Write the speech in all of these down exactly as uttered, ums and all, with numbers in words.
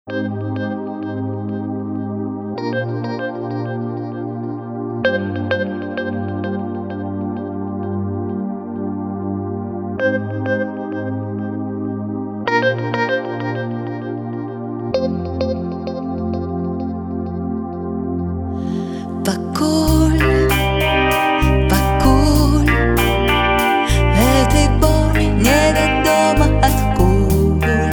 Покуль, покуль, этой боли неведомо откуль.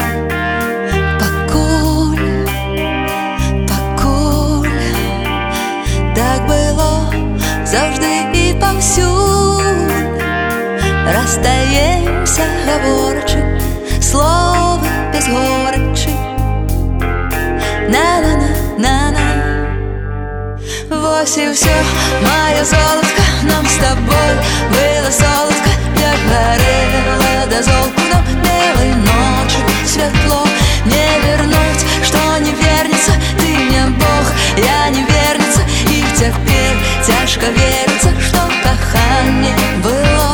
Покуль, покуль, так было завжди і повсюдь. Розстаємося, говорячи слово без горечі. На-на-на-на-на. Вось и все, моя золотка, нам с тобой было солодко. Я горела до золку, но белой ночью светло. Не вернуть, что не вернется, ты мне Бог, я не верница. И теперь тяжко верится, что кохание было.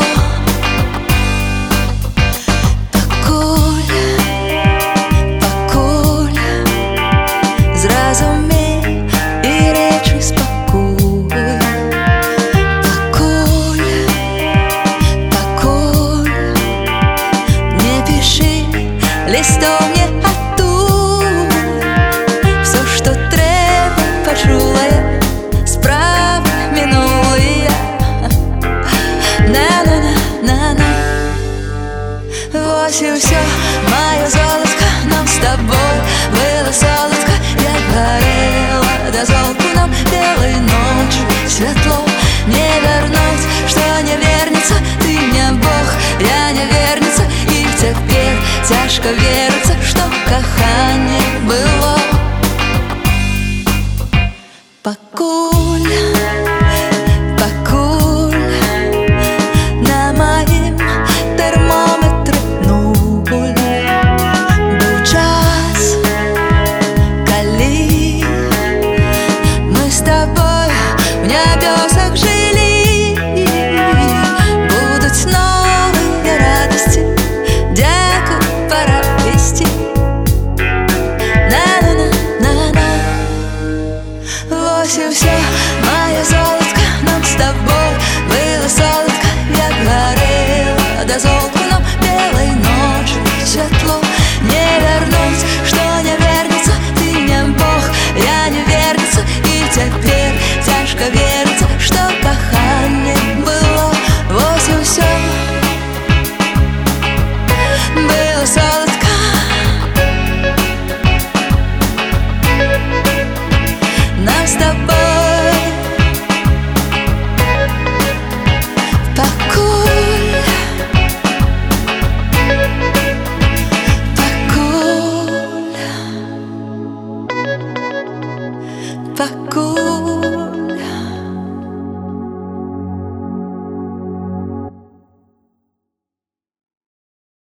Покуль, покуль, зразумей і речі спокій. Покуль, покуль, не пиши листов мне оттуль. Все, что треба, почула я, справа минула я. На-на-на-на-на. Вось и все, моя золотка, нам с тобой было солодко. Я горела до золку, нам белой ночью светло. Не вернуть, что не вернется, ты мне Бог, я не верница. И теперь тяжко верится, что кохание было.